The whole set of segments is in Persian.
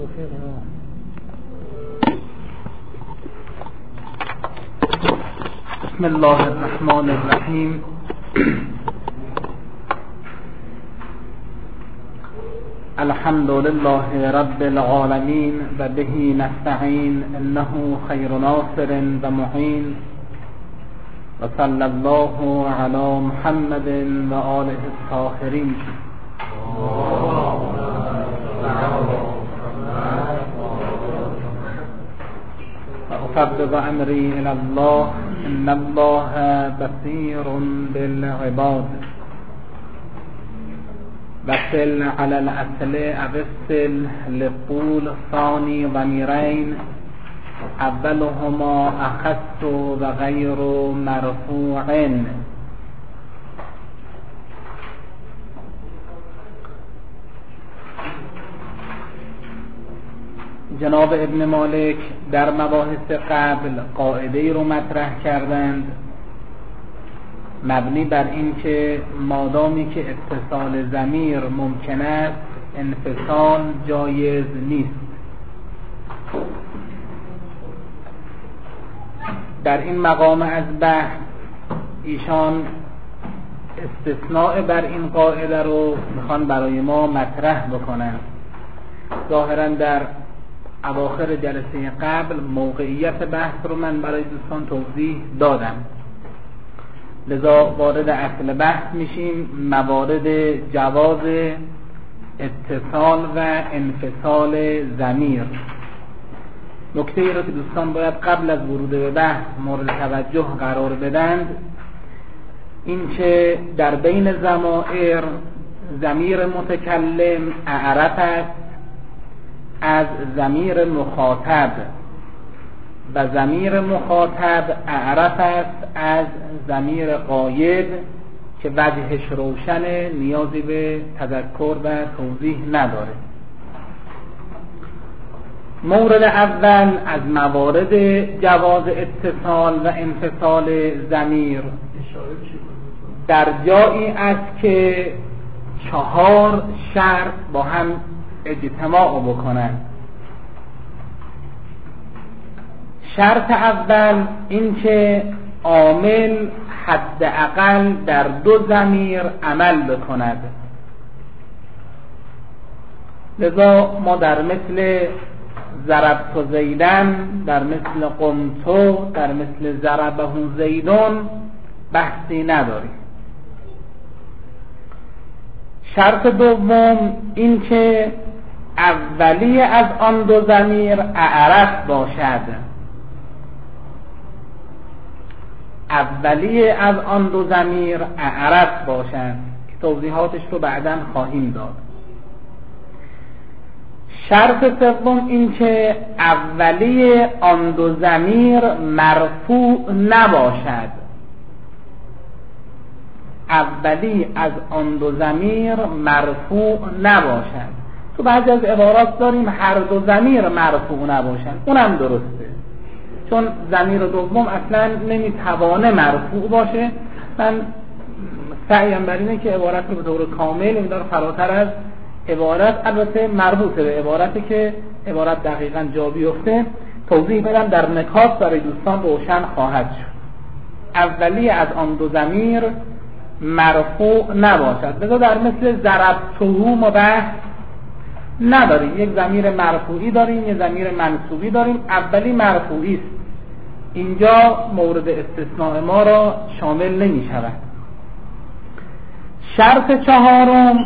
بسم الله الرحمن الرحیم. الحمد لله رب العالمین و به نستعین انه خیر ناصر و معین و صلی الله علی محمد و آله الطاهرین. و افوض امری الی الله ان الله بصیر بالعباد. وصل على الاصل اوصل لقول ثانی ضمیرین اولهما اخص و غیر مرفوع. جناب ابن مالک در مباحث قبل قاعده رو مطرح کردند مبنی بر این که مادامی که اتصال ضمیر ممکن است انفصال جایز نیست. در این مقام از بحث ایشان استثناء بر این قاعده رو میخوان برای ما مطرح بکنن. ظاهرا در اواخر جلسه قبل موقعیت بحث رو من برای دوستان توضیح دادم، لذا وارد اصل بحث میشیم. موارد جواز اتصال و انفصال ضمیر. نکته ای رو که دوستان باید قبل از ورود به بحث مورد توجه قرار بدند این که در بین ضمائر ضمیر متکلم اعرف است از ضمیر مخاطب و ضمیر مخاطب اعرف است از ضمیر غایب که وجهش روشن، نیازی به تذکر و توضیح نداره. مورد اول از موارد جواز اتصال و انفصال ضمیر در جایی است که 4 شرط با هم اجتماع بکنند. شرط اول این که عامل حداقل در 2 ضمیر عمل بکند. لذا ما در مثل ضربت زیدن، در مثل قمت، در مثل ضربه زیدون بحثی نداریم. شرط دوم این که اولی از آن 2 ضمیر اعرف باشد. اولی از آن 2 ضمیر اعرف باشند که توضیحاتش رو بعداً خواهیم داد. شرط سوم این که اولی آن 2 ضمیر مرفوع نباشد. اولی از آن 2 ضمیر مرفوع نباشد. تو بعضی از عبارات داریم هر 2 ضمیر مرفوع نباشند، اونم درسته، چون ضمیر دوم اصلا نمیتوانه مرفوع باشه. من سعیم بر اینه که عبارت رو به طور کامل این داره فراتر از عبارت، البته مربوطه به عبارتی که عبارت دقیقاً جا بیفته توضیح بدم، در نکات برای دوستان روشن خواهد شد. اولی از آن 2 ضمیر مرفوع نباشد. لذا در مثل ضربته ما بحث نداریم. یک ضمیر مرفوعی داریم، یک ضمیر منصوبی داریم. اولی مرفوعی است، اینجا مورد استثناء ما را شامل نمی شود. شرط چهارم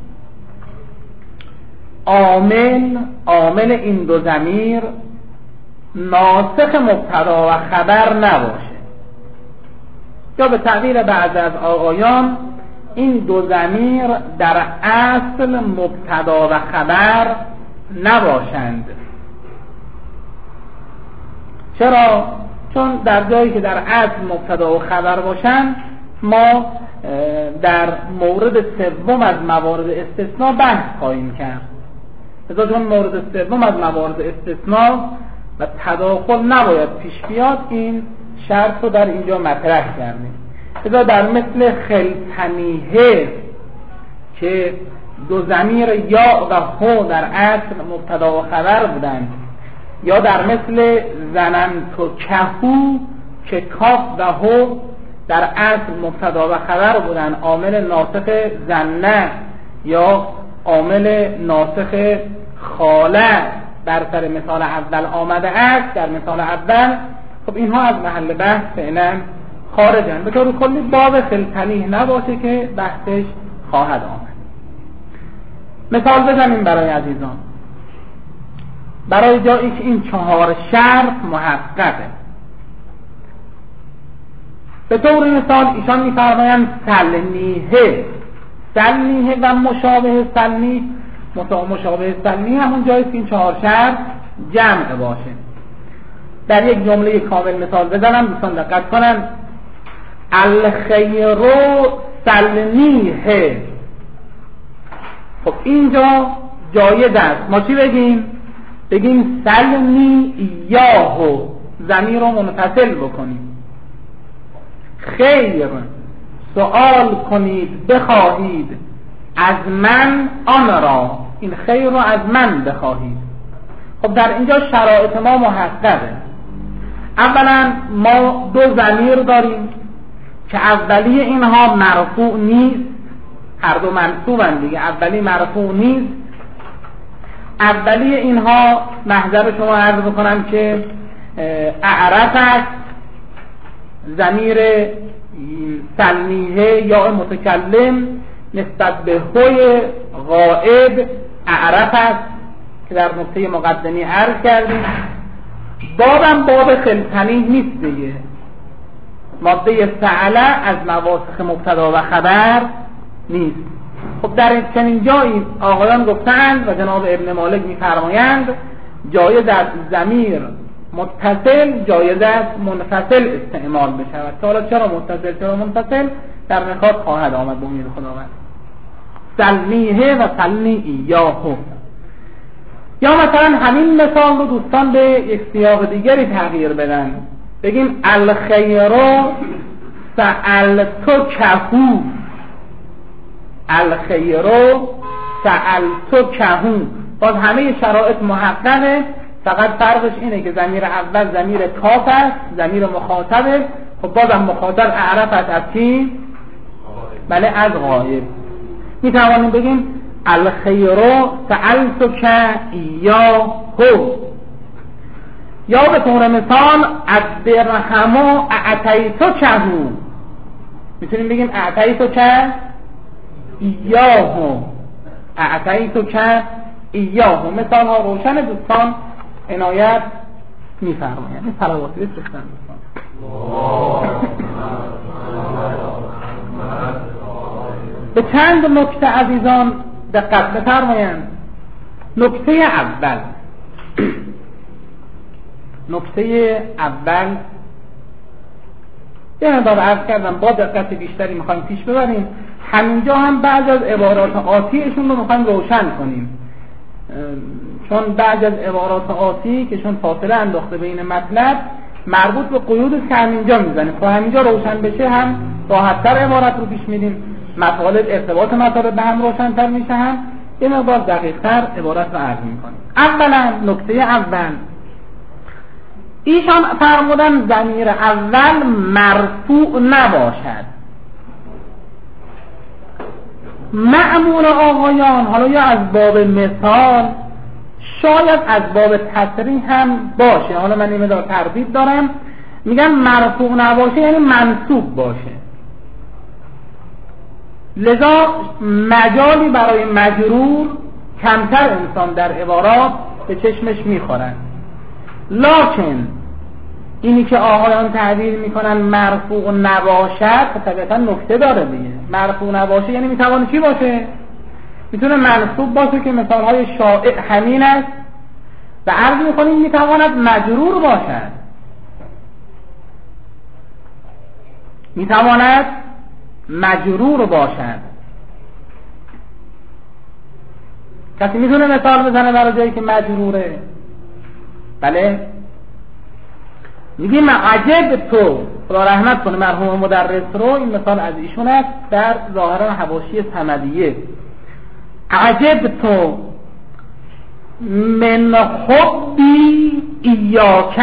عامل این 2 ضمیر ناسخ مبتدا و خبر نباشه، یا به تعبیر بعضی از آقایان این 2 ضمیر در اصل مبتدا و خبر نباشند. چرا؟ چون در جایی که در اصل مبتدا و خبر باشند ما در مورد سوم از موارد استثناء بحث خواهیم کرد. لذا چون مورد سوم از موارد استثناء و تداخل نباید پیش بیاد، این شرط رو در اینجا مطرح کردیم. لذا در مثل خلطنیه که دو ضمیر یا و هو در اصل مبتدا و خبر بودند، یا در مثل ظننت کهو که کاف و هو در اصل مبتدا و خبر بودند، عامل ناسخ ظنه یا عامل ناسخ خاله در سر مثال اول آمده است. در مثال اول خب اینها از محل بحث فعلا خارجن، به طور کلی باب خلطنیه نباشه که بحثش خواهد آمد. مثال بزنیم برای عزیزان، برای جایی که این 4 شرط محققه. به طور مثال ایشان می‌فرمایند سلنیه و مشابه سلنی. مشابه سلنی همون جایی که این 4 شرط جمع باشه. در یک جمله کامل مثال بزنم، دوستان دقت کنن. الخیر سلنیه. خب اینجا جایز است ما چی بگیم سلنی یاهو، ضمیر رو منفصل بکنیم. خیر سوال کنید بخواهید از من آن را، این خیر رو از من بخواهید. خب در اینجا شرایط ما محققه. اولا ما 2 ضمیر داریم که اولی اینها مرفوع نیست، هر دو منصوبن دیگه، اولی مرفوع نیست. اولی اینها محضر شما عرض بکنم که اعرف است، ضمیر سلمیه یا متکلم نسبت به هوی غائب اعرف است که در نقطه مقدمی عرض کردیم. بابم باب خلطنی نیست دیگه، ماده فعله از مواسخ مبتدا و خبر نیست. خب در چنین جایی آقایان گفتند و جناب ابن مالک می‌فرمایند جایز است ضمیر متصل جایز است منفصل استعمال بشود. حالا چرا متصل چرا منفصل در نکات خواهد آمد به امید خداوند. سلمیه و سلمی یاهو. یا مثلا همین مثال رو دوستان به یک سیاق دیگری تغییر بدن، بگیم الخیرو سألتو کهو. الخیرو سألتو کهو. باز همه شرایط محققه، فقط فرقش اینه که ضمیر اول ضمیر کاف است، ضمیر مخاطبه. خب بازم مخاطب اعرف است از کی؟ بله از غایب. می توانیم بگیم الخیرو سألتک ایاهو. یا به طور مثال الدرهمو اعطیتکهو، میتونیم بگیم اعطیتک ایاهو، اعطیتک ایاهو. مثال ها روشن دوستان، عنایت می‌فرمایند. این صلواتی بفرستن دوستان. به چند نکته عزیزان دقت بفرمایند. نکته اول یه مقدار عرض کردم با دقت بیشتری میخوایم پیش ببریم. همینجا هم بعض از عبارات آتیشون رو میخوایم روشن کنیم، چون بعض از عبارات آتی که چون فاصله انداخته بین مطلب مربوط به قیود که همینجا میزنیم. خب همینجا روشن بشه هم راحت‌تر عبارت رو پیش میدیم، مطالب ارتباط مطالب به هم روشن‌تر میشه، هم یه مقدار دقیق‌تر عبارت رو عرض میکنیم. اولا نکته اول، ایشان فرمودن ضمیر اول مرفوع نباشد. معمول آقایان حالا یا از باب مثال شاید از باب تصریح هم باشه، حالا من این مقدار تردید دارم، میگم مرفوع نباشه یعنی منصوب باشه. لذا مجالی برای مجرور کمتر انسان در عبارات به چشمش میخورن. لکن اینی که آقایان تعبیر میکنن مرفوع نباشد طبعا نکته داره دیگه. مرفوع نباشه یعنی میتونه چی باشه؟ میتونه منصوب باشه که مثالهای شائع همین است و عرض میکنیم میتواند مجرور باشد. میتواند مجرور باشد. کسی میتونه مثال بزنه برای جایی که مجروره؟ بله، میگیم عجب تو، خدا رحمت کنه مرحوم مدرس رو، این مثال از ایشون است در ظاهرا حواشی صمدیه. عجبت من حبی ایاک،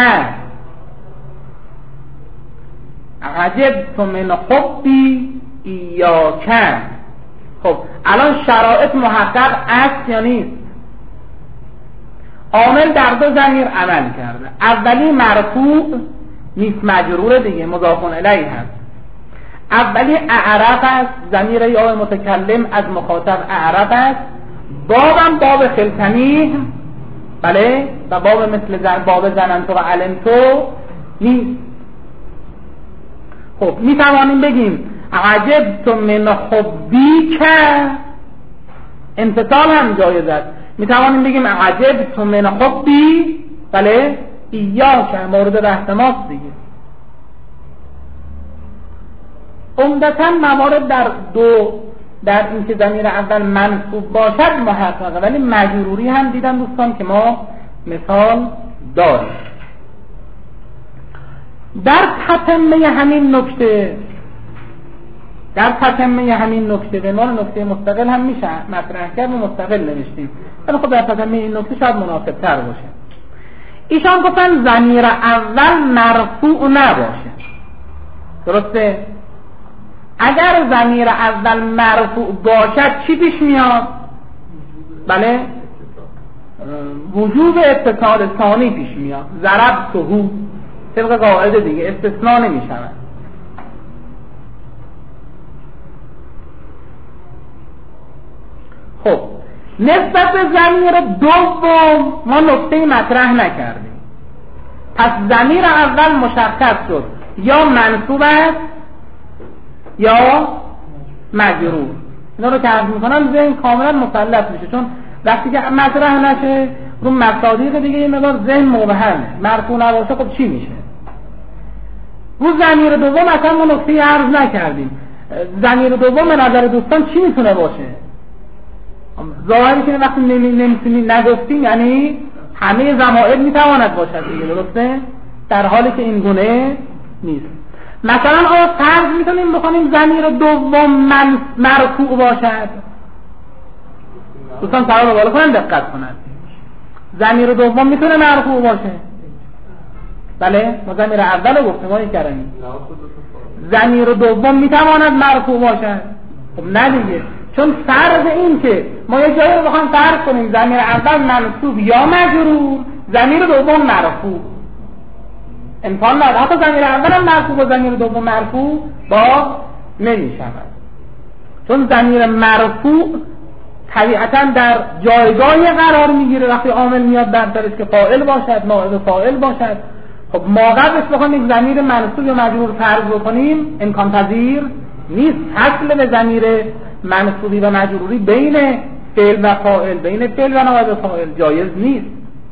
عجبت من حبی ایاک. خب الان شرایط محقق است یا نیست؟ عامل در دو ضمیر عمل کرده. اولی مرفوع نیست، مجرور دیگه، مضاف الیه هست. اولی اعرف است، ضمیر یا متکلم از مخاطب اعرف است. بابم باب خلطنی، بله، و باب مثل باب زننتو و علمتو نیست. خب می توانیم بگیم عجبت من حبی که انفصال هم جایز است. می توانیم بگیم عجبت من حبی، بله، ایاک مورد بحث ماست دیگه. عمدتاً موارد در این که ضمیر اول منصوب باشد محققه، ولی مجروری هم دیدن دوستان که ما مثال داریم. در تتمه همین نکته به عنوان نکته مستقل هم میشه مطرح کرد و مستقل نوشتیم، ولی خب در تتمه این نکته شاید مناسب تر باشه. ایشان گفتن ضمیر اول مرفوع نباشه، درسته؟ اگر ضمیر اول مرفوع باشد چی پیش میاد؟ بله، وجوب اتصال ثانی پیش میاد. ضربته طبق قاعده دیگه استثناء نمیشود. خب نسبت به ضمیر دوم ما نکته مطرح نکردیم. پس ضمیر اول مشخص شد، یا منصوب است یا مجرور. اینا رو که عرض میکنم ذهن کاملا مسلط میشه، چون وقتی که مطرح نشه رو مصادیق دیگه یه مقدار ذهن مبهمه. مرفوع نباشه خب چی میشه؟ رو ضمیر دوم اصلا ما نکته عرض نکردیم. ضمیر دوم به نظر دوستان چی میتونه باشه؟ ظاهری که وقتی نمیتونیم نگفتیم یعنی همه ضمائر میتواند باشد دیگه، درسته؟ در حالی که این گونه نیست. مثلا آیا فرض میتونیم بکنیم ضمیر دوم مرفوع باشد؟ دوستان سوال رو بالا کنن دقت کنن. ضمیر دوم میتونه مرفوع باشه؟ بله، ما ضمیر اول رو گفتیم، ما کردیم. ضمیر دوم میتواند مرفوع باشد؟ خب نه دیگه، چون فرض این که ما یه جایی رو بخوایم فرض کنیم ضمیر اول منصوب یا مجرور، ضمیر دوم مرفوع، امکان نداره. حتی ضمیر اول هم مرفوع و ضمیر دوم مرفوع با نمیشود، چون ضمیر مرفوع طبیعتا در جایگاهی قرار میگیره وقتی عامل میاد برترش که فاعل باشد، نائب فاعل باشد. خب ما قبلش بخوایم یک ضمیر منصوب یا مجرور فرض بکنیم امکان پذیر نیست. اصل به ضمیر منصوبی و مجروری بین فعل و فاعل، بین فعل و نائب فاعل جایز نیست.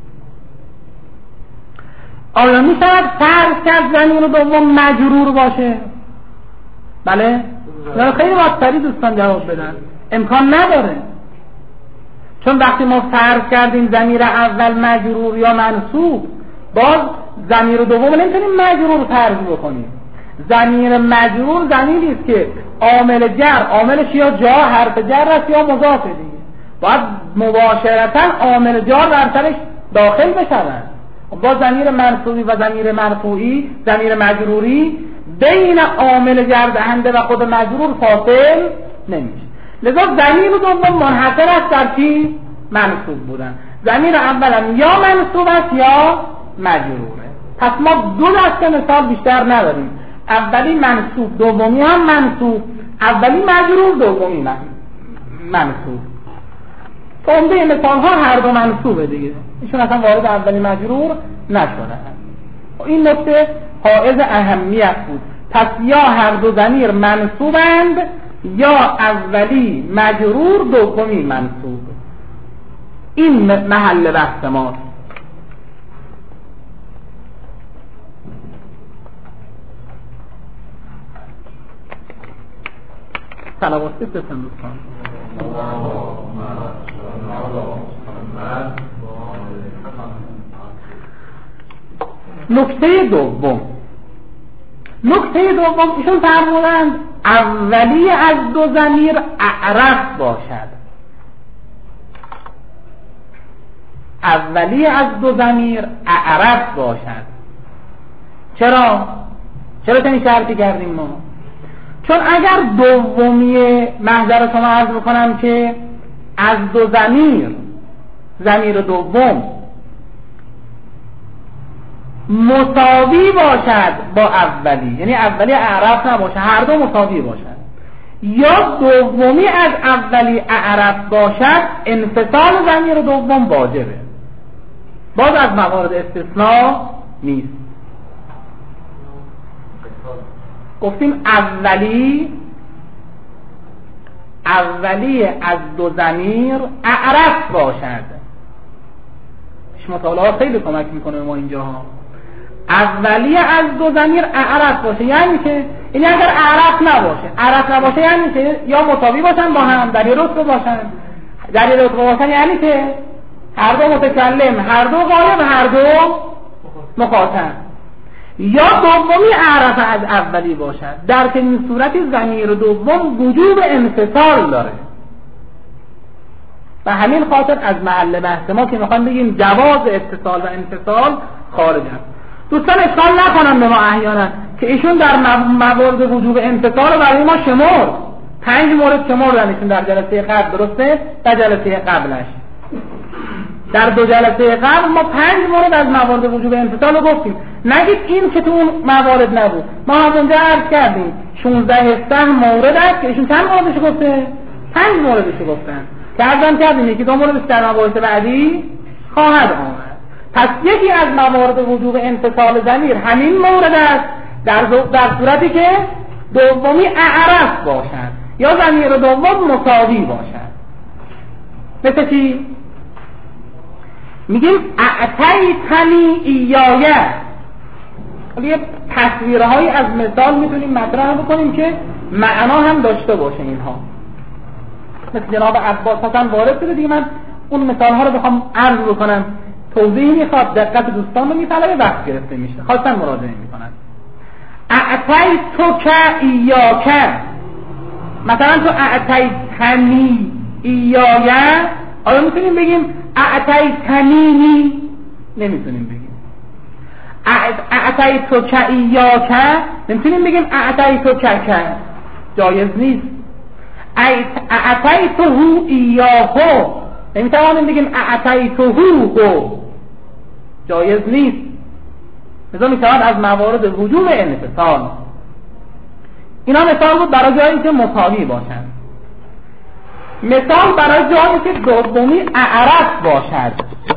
آیا می شود فرض کرد ضمیر دوم مجرور باشه؟ بله؟ خیلی واضح‌تری دوستان جواب بدن. امکان نداره، چون وقتی ما فرض کردیم ضمیر اول مجرور یا منصوب، باز ضمیر دوم نمیتونیم مجرور فرض بکنیم. ضمیر مجرور ضمیری است که عامل جر، عاملش یا جا حرف جر است یا مضاف دیگه، باید مباشرتا عامل جار در سرش داخل بشود. با ضمیر منصوبی و ضمیر مرفوعی، ضمیر مجروری بین عامل جر دهنده و خود مجرور فاصل نمیشه. لذا ضمیر دوم منحصر است در چی؟ منصوب بودن. ضمیر اولم یا منصوب است یا مجروره. پس ما دو دسته مثال بیشتر نداریم. اولی منصوب، دومی هم منصوب. اولی مجرور، دومی منصوب. عمده مثال ها هر دو منصوبه دیگه، ایشون اصلا وارد اولی مجرور نشده. این نکته حائز اهمیت بود. پس یا هر دو ضمیر منصوبند یا اولی مجرور دومی منصوب. این محل بحث ماست. صلواتی بسن دوستان. نکته دوم ایشون فرمودند اولی از دو ضمیر اعرف باشد. اولی از دو ضمیر اعرف باشد. چرا چنین شرطی کردیم ما؟ چون اگر دومی محضر شما عرض بکنم که از دو ضمیر دوم مساوی باشد با اولی، یعنی اولی اعرف نباشه، هر دو مساوی باشد، یا دومی از اولی اعرف باشد، انفصال ضمیر دوم واجبه، باز از موارد استثناء نیست. گفتیم اولی از دو ضمیر اعرف باشد. مطالعات خیلی کمک میکنه ما اینجاها. اولی از دو ضمیر اعرف باشه یعنی که این اگر اعرف نباشه یعنی که یا مساوی باشن با هم، در یه رتبه باشن یعنی که هر دو متکلم، هر دو غایب، هر دو مخاطب، یا دومی اعرف از اولی باشد. در که این صورتی ضمیر دوم وجوب انفصال داره و همین خاطر از محل بحث ما که میخوام بگیم جواز اتصال و انفصال خارج است. دوستان اشکال نکنم به ما احیانا که ایشون در موارد وجوب انفصال برای ما شمرد، 5 مورد شمردن ایشون در جلسه قبل، درسته؟ در جلسه قبلش در 2 جلسه قبل ما 5 مورد از موارد وجوب انفصال رو گفتیم. نگید این که تو اون موارد نبود. ما همونجا عرض کردیم 16 مورد است که ایشون چند موردش گفته؟ 5 موردش گفتن که عرضم کردیم یکی 2 موردش در مباحث بعدی خواهد آمد. پس یکی از موارد وجوب انفصال ضمیر همین مورد است در صورتی که دومی اعرف باشد یا ضمیر دوم مساوی باشد. مثل چی؟ میگیم اعطیتنی ایایه. یه تصویرهایی از مثال میتونیم مطرح بکنیم که معنا هم داشته باشه اینها. مثل جناب عباس حسن وارد شده دیگه، من اون مثال ها رو بخوام عرض بکنم توضیح میخواد، دقت دوستان رو میطلبه، وقت گرفته میشه، خواستن مراجعه میکنن. اعطیتک ایاک، مثلا تو اعطیتنی ایایه، آیا میتونیم بگیم اعطیتنینی؟ نمیتونیم بگیم. اعطیتک ایاک نمیتونیم بگیم اعطیتک، جایز نیست. اعطیته ایاهو نمیتوانیم بگیم اعطیته، جایز نیست. مثلا میتوان از موارد وجوب انفصال. اینا مثال بود برای جایی که مساوی باشند. مثال برای جایی که دومی اعرف باشد.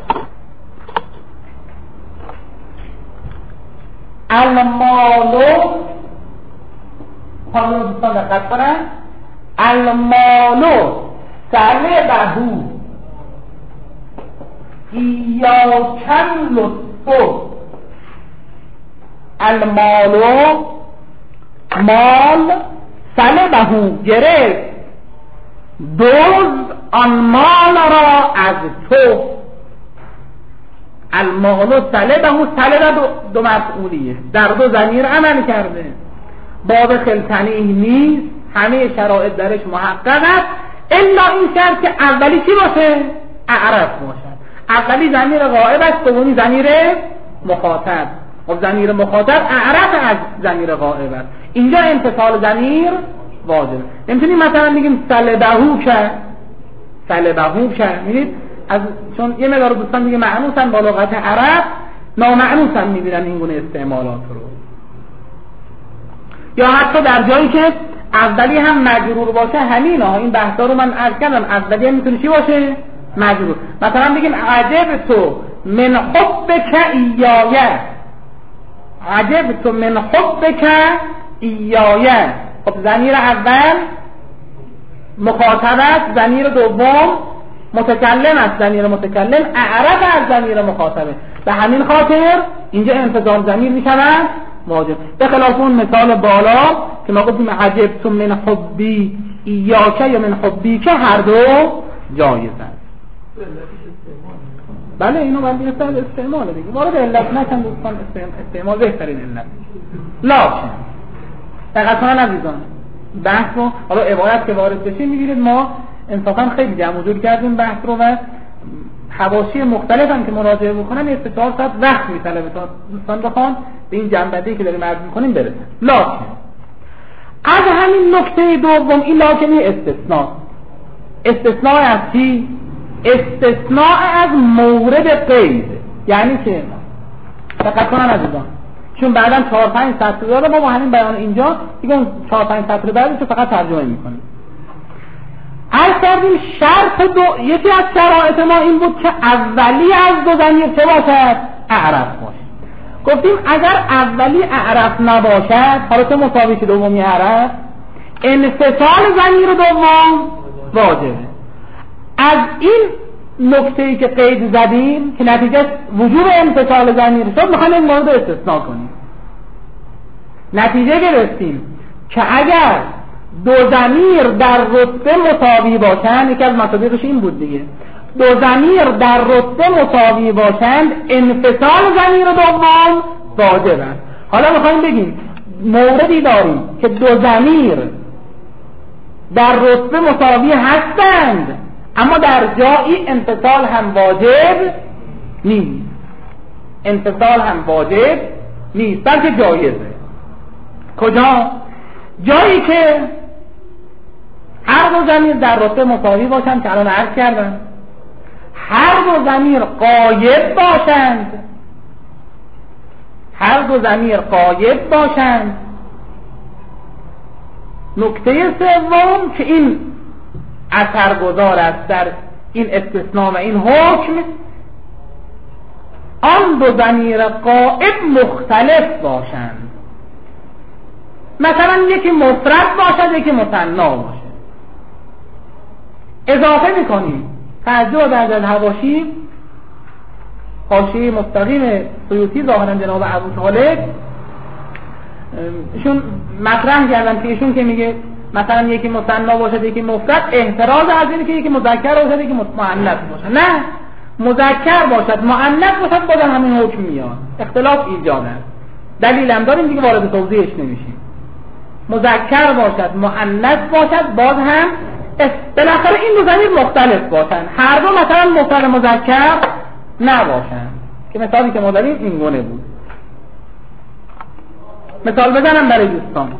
المالو، حالا دوستان دقت کنن، المالو سلبهو ایاکن لطفو. المالو، مال، سلبهو گرفت، دزد آن مال را از تو. المالو سلبهو، سلب دو مفعولیه، در 2 ضمیر عمل کرده، باب خلطنی نیست، همه شرایط درش محقق است الا این شرط که اولی چی باشه؟ اعرف باشد. اولی ضمیر غائب است، دومی ضمیر مخاطب. خب ضمیر مخاطب اعرف از ضمیر غائب است، اینجا انفصال ضمیر واجب. نمیتونیم مثلا بگیم سلبهو که می‌بینید چون یه مقدار دوستان دیگه معنوسن با لغت عرب، نامعنوسن می‌بینن این گونه استعمالات رو. یا حتی در جایی که اولی هم مجرور باشه، همین ها این بحثا رو من عرض کردم، اولی هم میتونه چی باشه؟ مجرور. مثلا بگیم عجبت من حبک ایایه، عجبت من حبک ایایه. خب ضمیر اول مخاطب است، ضمیر دوم متکلم است، ضمیر متکلم اعرف از ضمیر مخاطبه، به همین خاطر اینجا انفصال ضمیر میشود واجب. به خلاف اون مثال بالا که ما گفتیم عجبت من حبی ایاک یا من حبی که هر دو جایز است. بله اینو من دیگه استعمال دیگه وارد علت نکن دوستان، استعمال بهترین علت. لکن دقیقا عزیزان بحث رو حالا عبارت که وارد بشیم میبینید ما انصافا خیلی جمع و جور کردیم بحث رو و حواشی مختلف هم که مراجعه بکنن 3-4 ساعت وقت میطلبه تا دوستان بخوان به این جنبندی که داریم عرض میکنیم برسن. لکن از همین نکته دوم این لاکنه استثناء از چی؟ استثناء از مورد قید. یعنی که دقت کنن عزیزان، چون بعداً 4-5 سطر داره، ما همین بیان اینجا دیگه اون 4-5 سطر بعدش رو فقط ترجمه میکنیم. عرض کردیم یکی از شرایط ما این بود که اولی از دو ضمیر چه باشد؟ اعرف باشه. گفتیم اگر اولی اعرف نباشد، حالا چه مساوی که دومی اعرف، انفصال ضمیر دوم واجبه. از این نکته‌ای که قید زدیم که نتیجه وجوب انفصال ضمیر شد، میخوایم این مورد استثناء کنیم. نتیجه گرفتیم که اگر دو ضمیر در رتبه مساوی باشند، یکی از مصادیقش این بود دیگه، دو ضمیر در رتبه مساوی باشند انفصال ضمیر دوم واجب است. حالا میخوایم بگیم موردی داریم که دو ضمیر در رتبه مساوی هستند اما در جایی انفصال هم واجب نیست. انفصال هم واجب نیست بلکه جایزه. کجا؟ جایی که هر دو ضمیر در رتبه مساوی باشند که الان عرض کردم، هر دو ضمیر غایب باشند، هر دو ضمیر غایب باشند. نکته سوم که این اثرگذار است در این استثناء و این حکم، آن دو ضمیر غائب مختلف باشند. مثلا یکی مفرد باشد یکی مثنی باشد. اضافه میکنیم توجه در الحواشی، حاشیه مستقیم سیوطی ظاهرا جناب ابو طالب ایشون مطرح کردن که ایشون که میگه مثلا یکی مثنی باشد یکی مفرد، احتراز از اینه که یکی مذکر باشد یکی مؤنث باشد. نه، مذکر باشد مؤنث باشد باز همین حکم میاد، اختلاف ایجاد است. دلیلم داریم دیگه وارد توضیحش نمیشیم. مذکر باشد مؤنث باشد باز هم بالاخره این دو ضمیر مختلف باشند، هر دو مثلا مفرد مذکر نباشند که مثالی که ما داریم این گونه بود. مثال بزنم برای دوستان.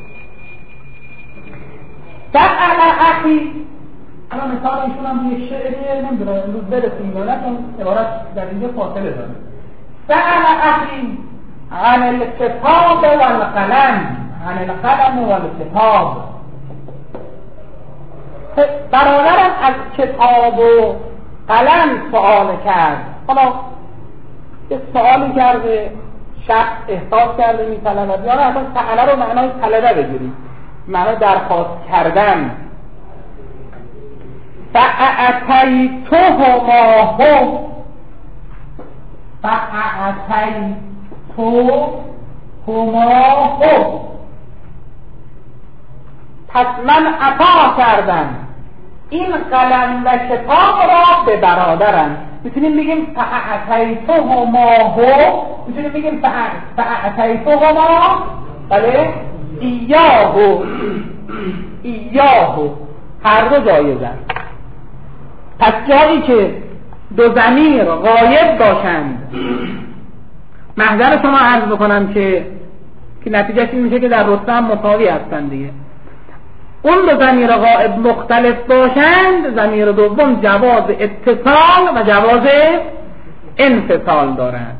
سأل اخی، الان مثال ایشون هم یک شعریه، نمیدونم امروز برسیم یا نه، چون عبارت در اینجا فاصله داره. سأل اخی عن الکتاب والقلم، عن القلم والکتاب. برادرم از کتاب و قلم سوال کرد. حالا یه سوالی کرده، شخص احساس کرده میطلبد، یا نه اصلا سأله رو معنای طلبه بگیریم، معنای درخواست کردن. فأعطیتهما پس من عطا کردم این قلم و کتاب را به برادرم. میتونیم بگیم فأعطیتهما، میتونیم بگیم فأعطیتهما، بله، ایاهو، هر دو جایزن. پس جایی که دو ضمیر غایب باشند، محضر شما عرض بکنم که نتیجهش این میشه که در رتبه هم مساوی هستند دیگه. اون دو ضمیر غائب مختلف باشند، ضمیر دوم جواز اتصال و جواز انفصال دارند.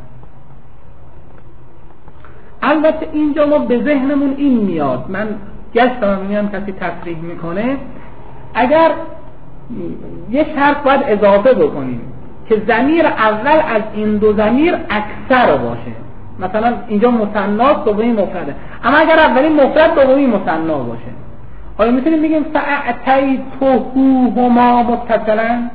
البته اینجا ما به ذهنمون این میاد، من گشتم میگم کسی تصریح میکنه، اگر یه شرط باید اضافه بکنیم که ضمیر اول از این دو ضمیر اکثر باشه. مثلا اینجا مثنی دومی مفرده، اما اگر اولی مفرد دومی مثنی باشه، آیا میتونیم بگیم فأعطیتهما متصلا؟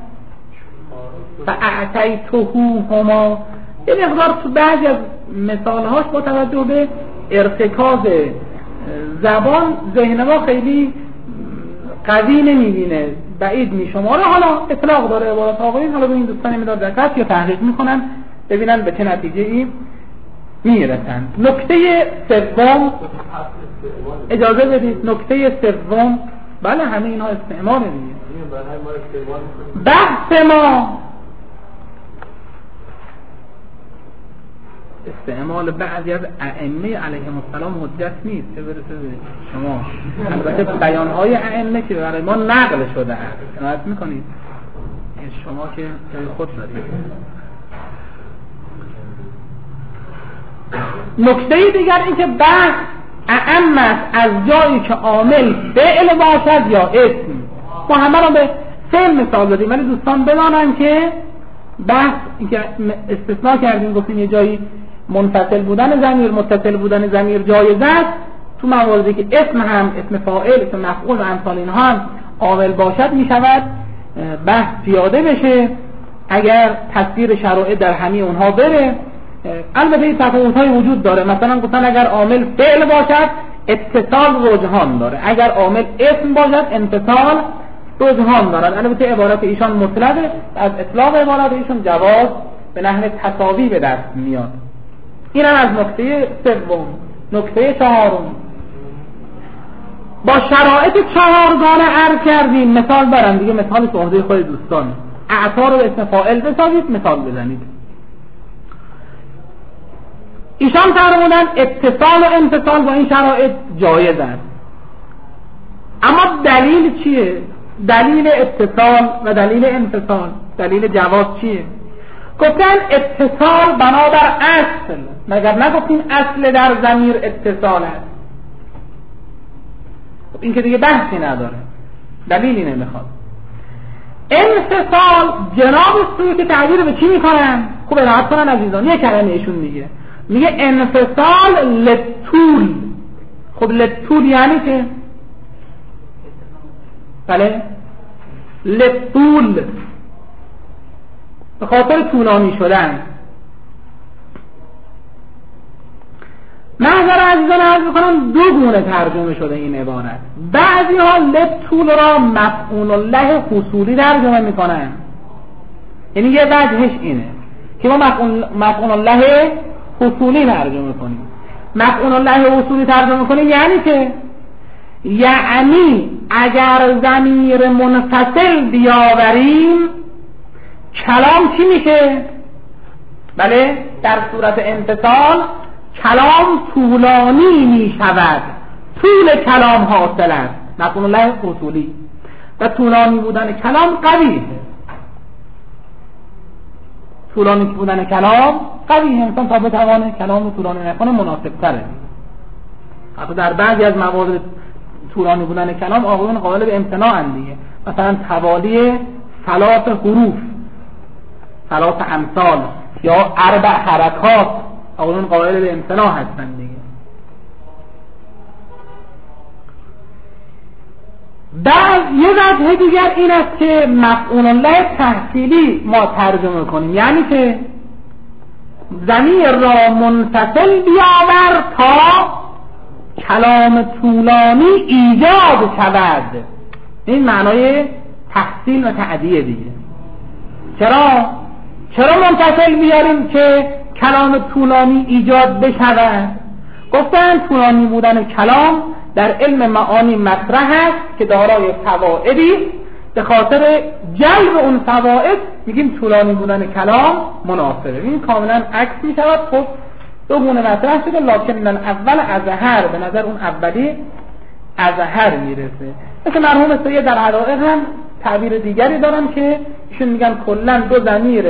فأعطیتهما یه مقدار تو بعضی از مثالهاش با توجه به ارتکاز زبان ذهن ما خیلی قوی نمیبینه، بعید میشماره. حالا اطلاق داره عبارت آقایین، حالا به این دوستان میداد دقت یا تحقیق میکنن ببینن به چه نتیجه ای میرسن. نکته سوم، اجازه بدید نکته سوم، بله همه اینا استعمال دیگه. بحث ما استعمال بعضی از ائمه علیهم السلام حجت نیست، چه برسه به شما. البته بیانهای ائمه که برای ما نقل شده است، عنایت میکنید شما که جای خود دارید. نکته دیگر این که بحث اعم است از جایی که عامل فعل باشد یا اسم. ما همه رو به فعل مثال دادیم، ولی دوستان بدانن که بحث این که استثناء کردیم، گفتیم یه جایی منفصل بودن ضمیر متصل بودن ضمیر جایز است، تو مواردی که اسم هم اسم فاعل اسم مفعول و امثال اینها هم عامل باشد می شود بحث پیاده بشه اگر تصویر شرایط در همه اونها بره. البته این تفاوت‌های وجود داره، مثلا گفتن اگر عامل فعل باشد اتصال رجحان داره، اگر عامل اسم باشد انفصال رجحان دارد. البته عبارت ایشان مطلقه، از اطلاق عبارت ایشان جواز به نحو تساوی به دست میاد. این هم از نکته سوم. نکته چهارم، با شرایط چهارگانه عرض کردیم مثال برم دیگه، مثال که عهده خود دوستان، اعطا رو اسم فاعل بسازید مثال بزنید. ایشان فرمودن اتصال و انفصال با این شرایط جایز است، اما دلیل چیه؟ دلیل اتصال و دلیل انفصال، دلیل جواز چیه؟ گفتن اتصال بنابر اصل، مگر نگفتیم اصل در ضمیر اتصال است؟ این که دیگه بحثی نداره، دلیلی نمیخواد. انفصال جناب سوی که تعبیر به چی میکنن؟ خوب ارائه کنن عزیزان، یه کلمه ایشون میگه انفصال لطول. خب لطول یعنی که بله لطول، به خاطر طولانی شدن. محضر عزیزان عرض میکنم دو گونه ترجمه شده این عبارت. بعضی ها لطول را مفعول الله حصولی ترجمه میکنن، یعنی یه وجهش اینه که ما مفعول الله حصولی ترجمه کنیم. مفعول الله حصولی ترجمه کنیم یعنی که یعنی اگر ضمیر منفصل بیاوریم کلام چی میشه؟ بله در صورت انفصال کلام طولانی می شود، طول کلام حاصل است، مفعول الله حصولی، و طولانی بودن کلام قویه. طولانی بودن کلام قویه، انسان تا بتوانه کلام رو طولانی نکنه مناسب تره. حتی در بعضی از موارد طولانی بودن کلام آقایون قابل به امتناع دیگه، مثلا توالی ثلاث حروف، ثلاث امثال یا اربع حرکات آقایون قابل به امتناع هستن دیگه. بعد یه وجه دیگر این است که مفعول الله تحصیلی ما ترجمه کنیم، یعنی که ضمیر را منفصل بیاور تا کلام طولانی ایجاد شود. این معنای تحصیل و تعدیه دیگه. چرا منفصل بیاریم که کلام طولانی ایجاد بشود؟ گفتن طولانی بودن کلام در علم معانی مطرح است که دارای فوائدی، به خاطر جلب اون فواید میگیم طولانی بودن کلام مناسبه. این کاملا عکس میشود. خب دو گونه مطرح شده، لکن من اول ازهر، به نظر اون اولی ازهر میرسه. مثل مرحوم سید در حقایق هم تعبیر دیگری دارن که ایشون میگن کلا دو ضمیر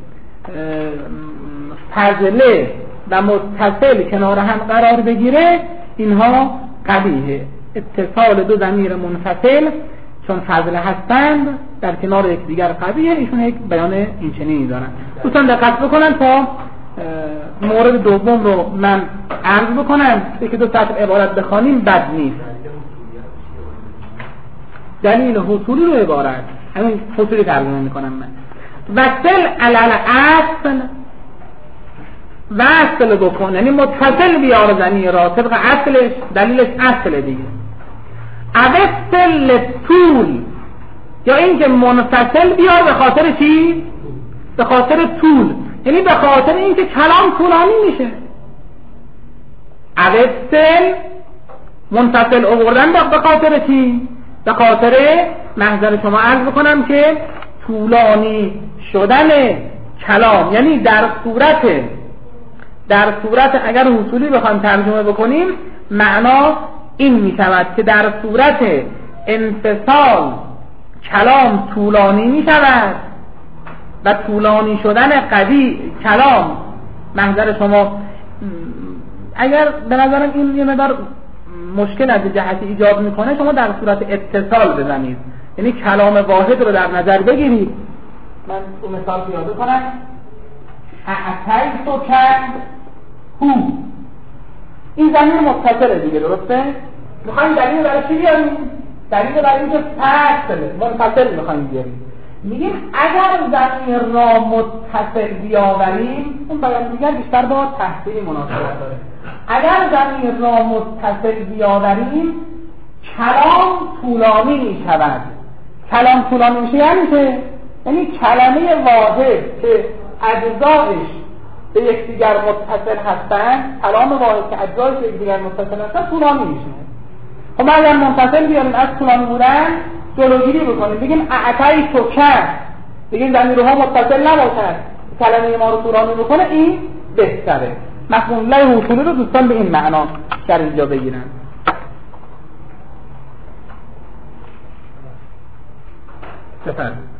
فاضله و متصل کنار هم قرار بگیره اینها قبیحه. اتصال دو ضمیر منفصل چون فاضله هستند در کنار یکدیگر قبیحه. ایشون یک بیان اینچنینی دارن. دوستان دقت بکنن تا مورد دوم رو من عرض بکنم، یکی دو سطر عبارت بخوانیم بد نیست. دلیل حصولی رو عبارت همین حصولی ترجمه میکنم من. وصل علل اصل، وصل بکن یعنی متصل بیار ضمیر را طبق اصلش، دلیلش اصل دیگه. اوصل طول، یا اینکه منفصل بیار به خاطر چی؟ به خاطر طول، یعنی به خاطر اینکه کلام طولانی میشه. اوصل منفصل آوردن به خاطر چی؟ به خاطر محضر شما عرض بکنم که طولانی شدن کلام، یعنی در صورت در صورت اگر حصولی بخوایم ترجمه بکنیم معنا این می شود که در صورت انفصال کلام طولانی می شود و طولانی شدن کلام محضر شما، اگر به نظرم این یه مقدار مشکل از جهت ایجاد میکنه، شما در صورت اتصال بزنید، یعنی کلام واحد رو در نظر بگیرید. من اون مثال پیاده کنم. اعتیت کن هو، این ضمیر متصله دیگه، درسته؟ میخوایم دلیل برای چی بیاریم؟ دلیل برای اینکه فصل منفصل میخوایم بیاریم. میگیم اگر ضمیر را متصل بیاوریم، اون بیان دیگر بیشتر با تحصیل مناسبت داره. اگر ضمیر را متصل بیاوریم کلام طولانی می شود. کلام طولانی میشه یعنی که یعنی کلمه واحد که اجزایش به یکدیگر متصل هستند، کلام واحد که اجزایش به یکدیگر متصل هستند طولانی میشه. خب ما اگر منفصل بیاریم از طولانی بودن جلوگیری بکنیم، بگیم اعتیت کن، بگیم ضمیرها متصل نباشد، کلمه ما رو طولانی بکنه، این بهتره. مفهوم لای حصولی رو دوستان به این معنا در اینجا بگیرن. بفرمایید.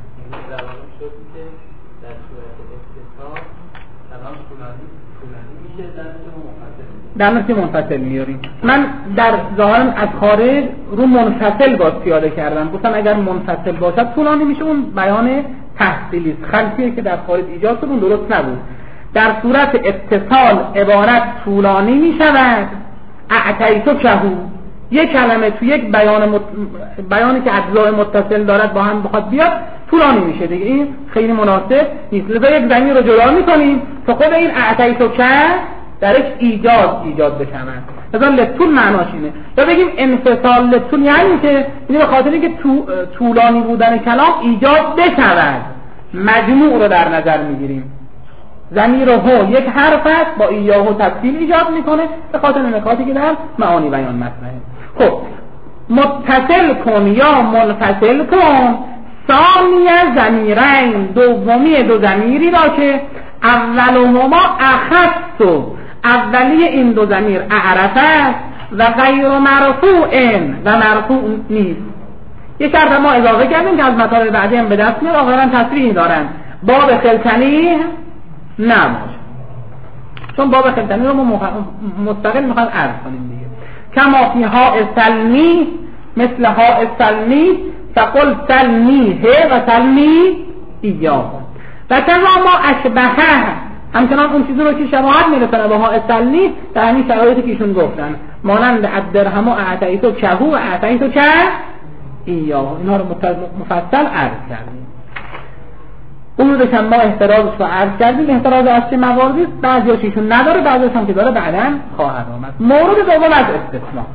در نفسی منفصل میاریم. من در ظاهرم از خارج رو منفصل باز پیاده کردم، گفتم اگر منفصل باشد طولانی میشه، اون بیان تحصیلی است، خلطیه که در خارج ایجاد شد اون درست نبود. در صورت اتصال عبارت طولانی میشود. اعتیت کهو، یک کلمه تو یک بیانی که اجزای متصل دارد با هم بخواد بیاد طولانی میشه دیگه، این خیلی مناسب نیست. لذا یک ضمیر رو جدا میکنیم تا خود این اعتیت که درش ایجاد بشود. مثلا لطول معناش اینه. یا بگیم انفصال لطول یعنی که این به خاطر اینکه طولانی بودن کلام ایجاد بشود، مجموع رو در نظر میگیریم. ضمیر هو یک حرف است با ایاه تفصیل ایجاد میکنه به خاطر نکاتی که در معانی بیان مطرحه. خب متصل کن یا منفصل کن ثانی ضمیرین، دومی دو ضمیری را که اولهما اخص، اولی این دو ضمیر اعرف است و غیر مرفوع و مرفوع نیست. یک شرط ما اضافه کردیم که از مطالب بعدی هم به دست میاد، آخران تصریح دارن باب خلطنی نباشه، چون باب خلطنی رو ما مستقل میخواد عرض کنیم دیگه. کما فی ها سلمی، مثل ها سلمی فقل سلمی و سلمی ایاه و کما ما اشبهه، همچنان اون چیزی رو که شباهت میرسنه با ها سلمی در همین شرایطی که ایشون گفتن، مانند الدرهم و اعتیت و کهو و اعتیت و که ایاه، اینها رو مفصل عرض کردیم. اونودش هم ما احترازش رو عرض کردیم. احتراز از چه مواردی است؟ بعضیاش ایشون نداره، بعضیاش هم که داره بعداً خواهد آمد. مورد دوم از استثناء،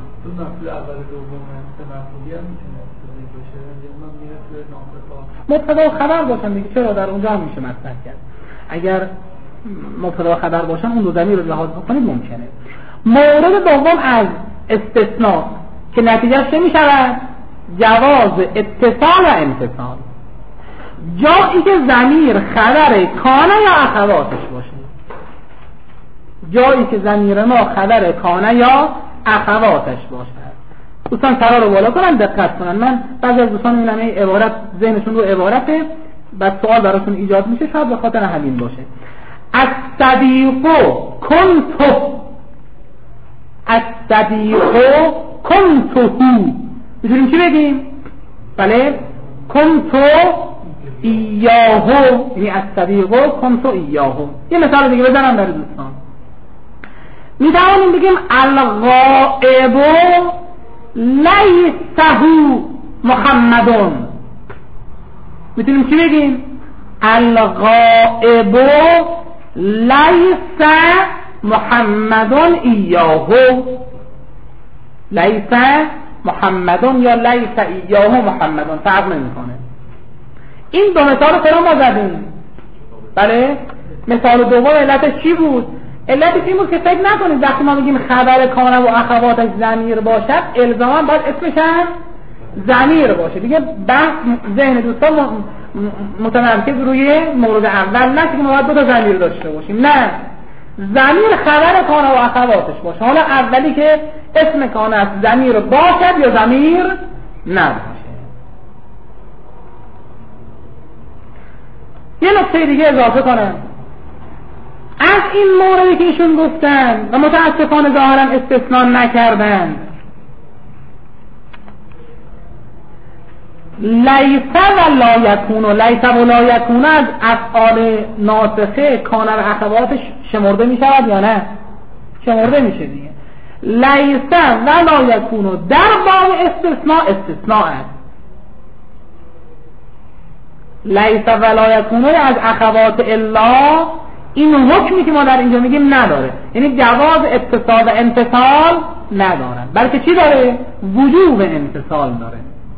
مبتدا و خبر باشن دیگه، چرا در اونجا هم میشه مطرح کرد. اگر مبتدا و خبر باشن اون دو ضمیر رو لحاظ بکنید ممکنه. مورد دوم از استثناء که نتیجه چه میشود؟ جواز اتصال و انفصال. جایی که ضمیر خبر کانه یا اخواتش باشه، جایی که ضمیر ما خبر کانه یا اخواتش باشه. دوستان سرا رو بالا کنن، دقت کنن. من بعضی از دوستان میبینم این عبارت ذهنشون رو عبارته، بعد سوال براشون ایجاد میشه، شاید به خاطر همین باشه. الصدیق کنتو، میتونیم چی بگیم؟ بله، کنتو ایاهو، یعنی الصدیق کنتو ایاهو. یه مثال دیگه بزنم برای دوستان. میتوانیم بگیم الغائب لیسهو محمدون. میتونیم چی بگیم؟ الغائب لیس محمدون ایاهو، لیس محمدون یا لیس ایاهو محمدون، فرق نمیکنه. این دو مثال سر ما زدیم. بله، مثال دوم علتش چی بود؟ علتش این بود که فکر نکنید وقتی ما میگیم خبر کانه و اخواتش ضمیر باشد الزاما باید اسمش هم ضمیر باشه دیگه. بحث ذهن دوستان متمرکز روی مورد اول نه که ما باید دو تا ضمیر داشته باشیم، نه، ضمیر خبر کان و اخواتش باشه. حالا اولی که اسم کان است ضمیر باشد یا ضمیر نباشه. یه نکته دیگه اضافه کنم از این موردی که ایشون گفتن و متاسفانه ظاهرا استثناء نکردن، لیس و لا یکون و لیس و لا یکون از افعال ناسخه کان و اخواتش شمرده می شود یا نه؟ شمرده میشه دیگه. لیس و لا یکون در باب استثناء است. لیس و لا یکون از اخوات الا این حکمی که ما در اینجا میگیم نداره، یعنی جواز اتصال و انفصال نداره، بلکه چی داره؟ وجوب انفصال داره.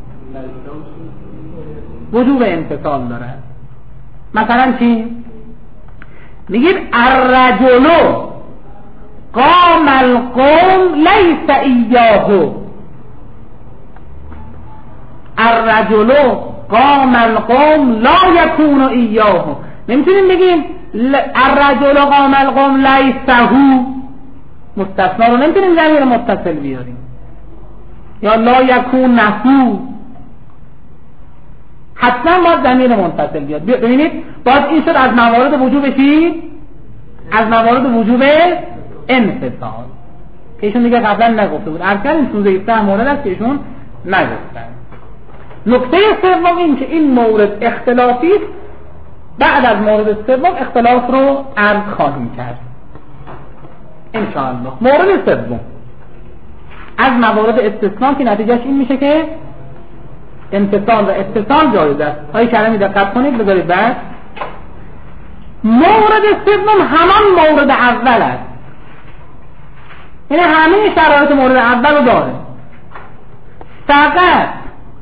وجوب انفصال داره. مثلا چی؟ میگیم الرجل قام القوم لیس ایاه، الرجل قام القوم لا یکون ایاه. نمیتونیم بگیم الرجل قام القوم لیسه، مستثنا رو نمیتونیم ضمیر متصل بیاریم، یا لا یکونه، حتما باید ضمیر منفصل بیاد. ببینید باز این شد از موارد وجوب چی؟ از موارد وجوب انفصال که ایشون دیگه قبلا نگفته بود. اصلا این 16 مورد است که ایشون نگفتن. نکته سوم این که این مورد اختلافی است، بعد از مورد سوم اختلاف رو عرض خواهیم کرد ان شاء الله. مورد سوم از موارد استثناء که نتیجهش این میشه که انفصال و اتصال جایز است. های کلمی دقت کنید بذارید. بعد مورد سوم همان مورد اول است، یعنی همه شرایط مورد اول رو داره، فقط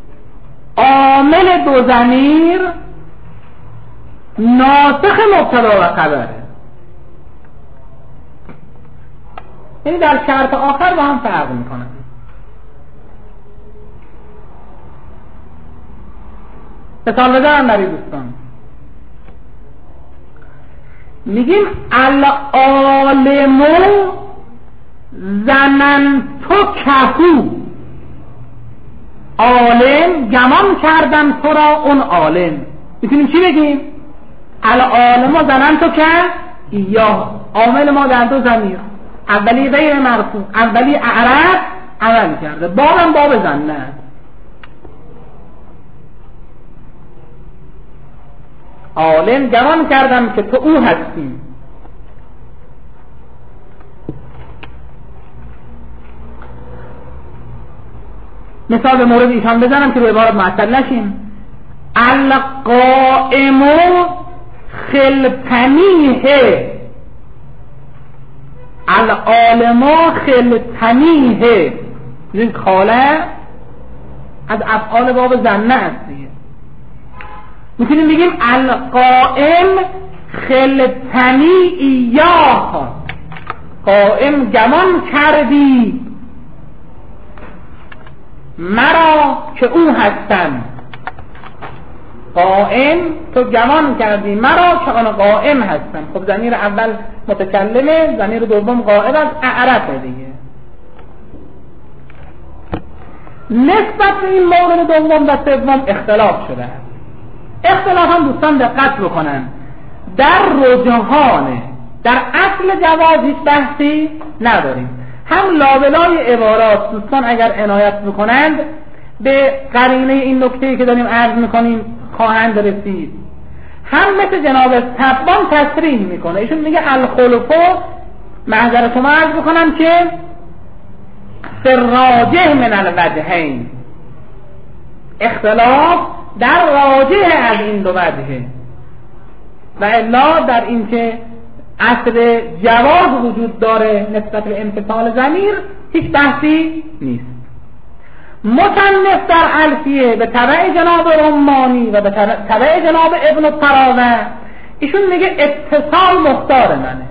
عامل دو ضمیر ناسخ مبتدا و خبره، یعنی در شرط آخر با هم فرق میکنن. مثال بزنم برای دوستان. میگیم العالم ظننتکه، عالم گمان کردم تو را اون عالم. میتونیم چی بگیم؟ العالم ظننتکه یا عامل ما در دو ضمیر، اولی غیر مرفوع، اولی اعراب عمل کرده، بابم باب ظنه. عالم گمان کردم که تو او هستی. مثال به مورد ایشان بزنم که روی عبارت معطل نشیم. القائم خلطنیه، العالم خلطنیه، این خاله از افعال باب ظنه است دیگه. میتونیم بگیم القائم خلطنی ایاه، قائم گمان کردی مرا که او هستم. قائم تو گمان کردی مرا که آن قائم هستم. خب ضمیر اول متکلمه، ضمیر دوم غائب است، اعرفه دیگه. نسبت به این مورد دوم و سوم اختلاف شده است. اختلاف هم دوستان دقت بکنن، در رجحانه، در اصل جواز هیچ بحثی نداریم. هم لابلای عبارات دوستان اگر عنایت بکنند به قرینه این نکته‌ای که داریم عرض میکنیم خواهند رسید. هم مثل جناب تبان تصریح میکنه، ایشون میگه الخلفو، معذرتم عرض بکنم که فراجه من الوجهین، اختلاف در راجح از این دو وجهه، و الا در این که اصل جواز وجود داره نسبت به انفصال ضمیر هیچ بحثی نیست. مصنف در الفیه به تبع جناب رمانی و به تبع جناب ابن الطراوه ایشون میگه اتصال مختار منه،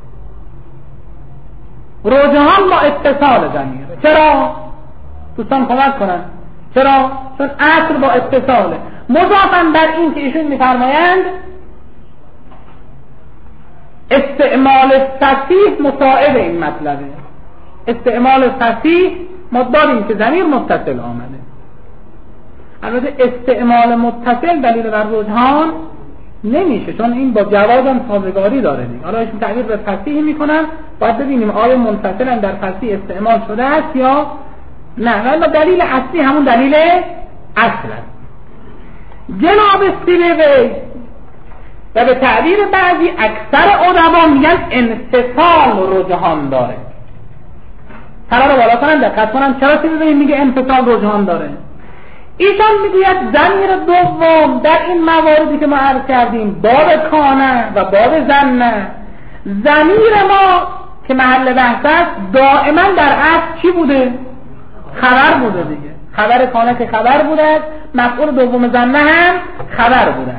رجحان با اتصال ضمیر. چرا؟ دوستان کمک کنن. چرا؟ چون اصل با اتصاله. مضافاً بر این که ایشون میفرمایند استعمال فصیح مساعد این مطلبه. استعمال فصیح ما داریم که ضمیر متصل آمده. البته استعمال متصل دلیل بر رجحان نمیشه، چون این با جواز هم سازگاری داره دیگه. حالا ایشون تعبیر به فصیح میکنن، باید ببینیم آیا منفصلا در فصیح استعمال شده است یا نه. ولی دلیل اصلی همون دلیل اصل است. جناب سیبوی و به تعبیر بعضی اکثر ادبا میگن انفصال رجحان داره. سرا رو بالا کنن دقت کنن چرا سیبوی میگه انفصال رجحان داره. ایشان میگوید ضمیر دوم در این مواردی که ما عرض کردیم، باب کانه و باب زنه، ضمیر ما که محل بحث است دائما در اصل چی بوده؟ خبر بوده دیگه. خبر کانه که خبر بوده، مفعول دوم زنه هم خبر بوده.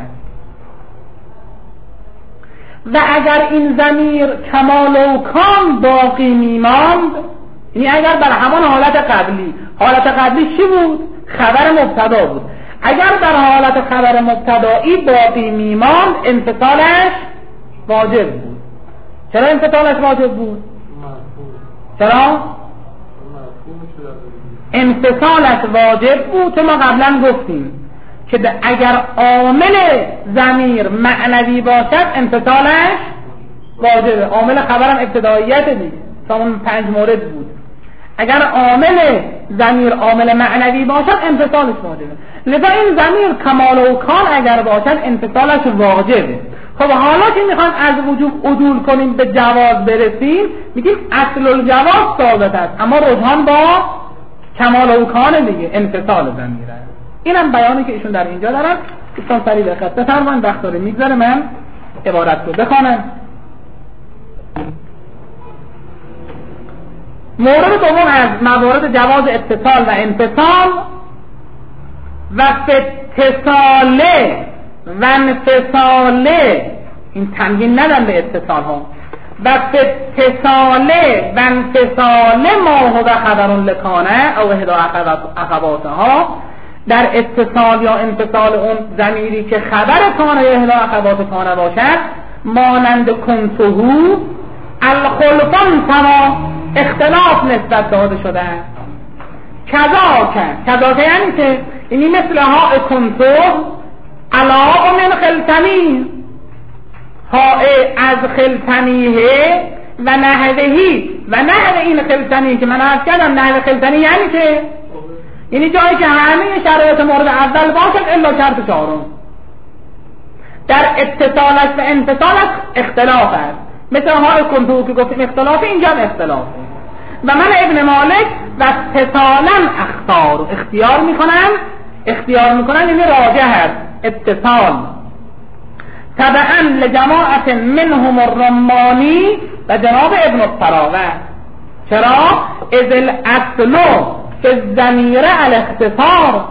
و اگر این ضمیر کمال و کام باقی میماند، یعنی اگر در همان حالت قبلی چی بود؟ خبر مبتدا بود. اگر در حالت خبر مبتدایی باقی میماند انفصالش واجب بود. چرا انفصالش واجب بود؟ چرا؟ انفصالش واجب بود چون ما قبلا گفتیم که اگر عامل ضمیر معنوی باشد انفصالش واجبه. عامل خبرم ابتداییت دیگه، همون 5 مورد بود. اگر عامل ضمیر عامل معنوی باشد انفصالش واجبه. لذا این ضمیر کمال و کان اگر باشد انفصالش واجبه. خب حالا که میخوان از وجوب عدول کنیم به جواز برسیم، میگیم اصل الجواز ثابت است اما رجحان با کمال و کان دیگه، انفصال ضمیره. اینم بیانی که ایشون در اینجا دارن. دوستان سریع دقت بفرمایید، وقت داره میگذره، من عبارت رو بخوانم. مورد دوم از موارد جواز اتصال و انفصال و اتصاله و انفصاله، این تنوین ندن به اتصال ها، و اتصاله و انفصاله ما هو خبر لکانه او احدا اخواتها، در اتصال یا انفصال اون ضمیری که خبر کانه یا احدا اخوات کانه باشد، مانند کنتهو الخلقان تمام اختلاف نسبت داده شده. کذا که یعنی که اینی مثل ها کنتو علاق من خلطنی، ها از خلطنیه و نحوهی و نحوه این خلطنی که من عرض کردم. نحوه خلطنی یعنی که یعنی جایی که همه شرایط مورد اول باشد الا شرط چهارم. در اتصالش و انفصالش اختلاف است، مثل ها کنتو که گفتیم اختلاف، اینجا اختلاف. و من ابن مالک و اتصالا اختیار میکنن یعنی راجح است اتصال تبعا لجماعت منهم الرمانی و جناب ابن الطراوه. چرا؟ اذ الاصل فی الضمیر الاختصار،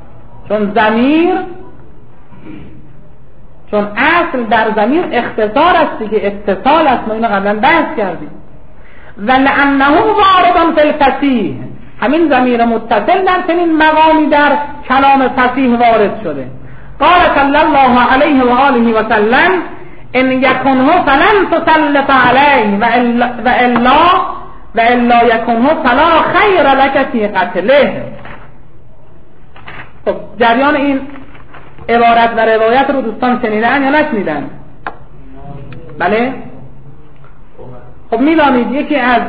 چون اصل در ضمیر اختصار است دیگه، اتصال است. ما اینو قبلا بحث کردیم. و لانه وارد فی الفصیح، همین ضمیر متصل در چنین مقامی در کلام فصیح وارد شده. قال صلی الله علیه و آله و سلم ان یکنه فلن تسلط علیه و الا یکنه فلا خیر لک فی قتله. خب جریان این عبارت و روایت رو دوستان شنیدن یا نشنیدن؟ بله؟ خب میدانید یکی از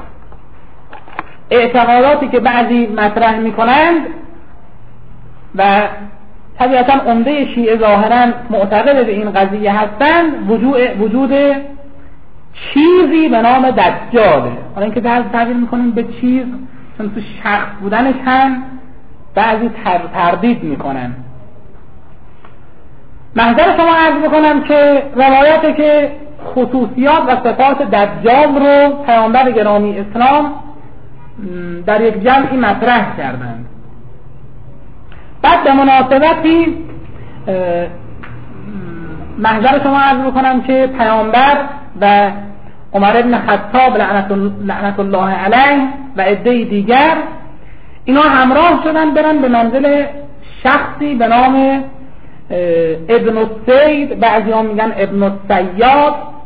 اعتقاداتی که بعضی مطرح میکنند و طبیعتا عمده شیعه ظاهرا معتقد به این قضیه هستند، وجود چیزی به نام دجاله. حالا اینکه تعبیر میکنیم به چیز چون تو شخص بودنش هم بعضی تردید میکنن. محضر شما عرض میکنم که روایاتی که خصوصیات و صفات دجال رو پیامبر گرامی اسلام در یک جمعی مطرح کردند. بعد به مناسبتی محضر شما عرض میکنم که پیامبر و عمر ابن خطاب لعنت الله علیه و عده دیگر اینا همراه شدن برن به منزل شخصی به نام ابن السید، بعضی ها میگن ابن السیاد،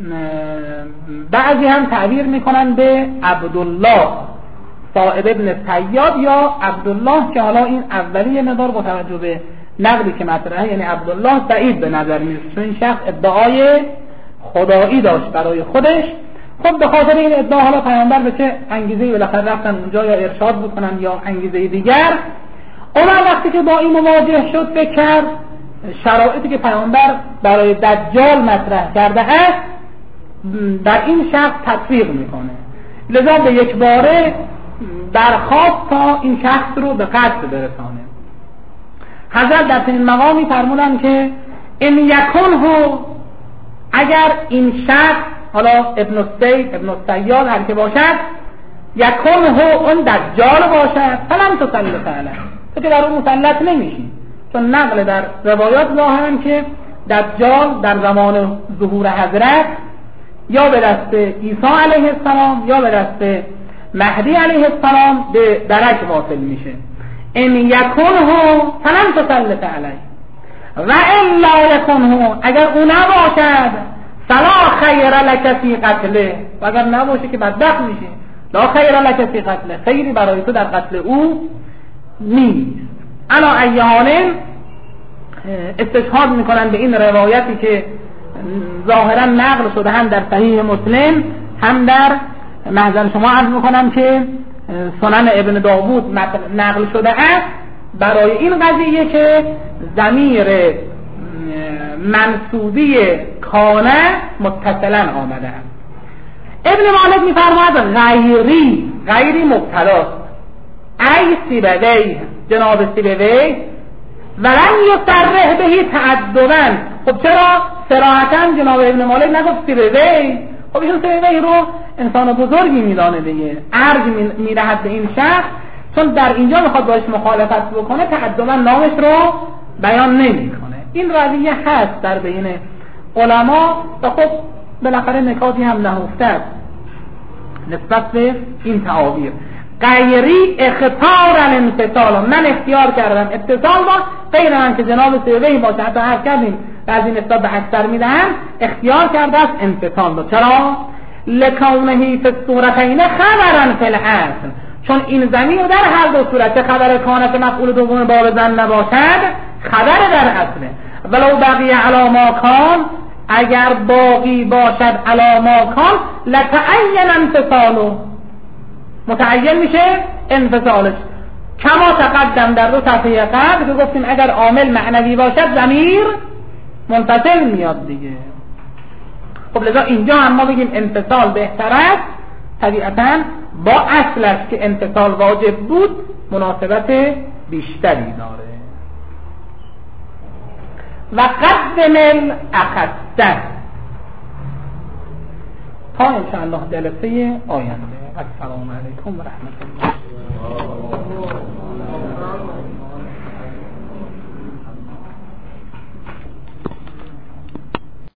بعضی هم تعبیر میکنن به عبدالله صائب ابن صیاد یا عبدالله، که حالا این اولی مقدار با توجه به نقلی که مطرحه، یعنی عبدالله بعید به نظر میرسه، چون این شخص ادعای خدایی داشت برای خودش. خب به خاطر این ادعا حالا پیامبر به چه انگیزه‌ای بالاخره رفتن اونجا یا ارشاد بکنن یا انگیزه دیگر. عمر وقتی که با این مواجه شد فکر کرد شرایطی که پیامبر برای دجال مطرح کرده است در این شخص تطبیق میکنه، لذا به یک باره درخواست تا این شخص رو به قتل برسانه. حضرت در این مقامی فرمودن که ان یکنه، اگر این شخص حالا ابن السیاد هر که باشد، یکنه اون دجال باشد، فلم تسلط علیه، تو که در اون مسلط نمیشی، چون نقل در روایات ظاهرن که دجال در زمان ظهور حضرت یا به دست عیسی علیه السلام یا به دست مهدی علیه السلام به درک واصل میشه. ان یکنه فلم تسلط علیه و الا یکنه، اگر او نباشد فلا خیر لک فی قتله، و اگر نباشه که بدبخت میشه، لا خیر لک فی قتله، خیری برای تو در قتل او نیست. الا ایحال استشهاد میکنن به این روایتی که ظاهرا نقل شده هم در صحیح مسلم هم در محضر شما عرض میکنم که سنن ابن داوود نقل شده است، برای این قضیه که ضمیر منصوبی کانه متصلا آمده است. ابن مالک میفرماید غیری مبتلاست، ای سیبوی، جناب سیبوی ولن یصرح بهی تعدداً. خب چرا صراحتاً جناب ابن مالک نگفت سیبوی؟ خب ایشون سیبوی رو انسان بزرگی میدانه دیگه، ارج میدهد به این شخص، چون در اینجا میخواد باش مخالفت بکنه تعدداً نامش رو بیان نمیکنه. این رویه هست در بین علما و خب بالاخره نکاتی هم نهفته است نسبت به این تعابیر. غیری اختار الانفصال، من اختیار کردم اتصال با غیر من که جناب سیبوی باشه، حتی حرف کردیم بعضی نسبت به اکثر میدهم اختیار کرده است انفصال با. چرا؟ لکونه فی الصورتین خبرا فی الاصل، چون این ضمیر در هر دو صورت خبر کانت مفعول دوم باب زن نباشد خبر در اصله. ولو بقی علی ما کان، اگر باقی باشد علی ما کان لتعین انفصالو، متعین میشه انفصالش، کما تقدم در دو صفحه قبل که گفتیم اگر عامل معنوی باشد ضمیر منفصل میاد دیگه. خب لذا اینجا هم ما بگیم انفصال بهتر است، طبیعتاً با اصلش که انفصال واجب بود مناسبت بیشتری داره. و قدم الاخصه تا انشاءالله جلسه آینده. السلام علیکم و رحمت الله.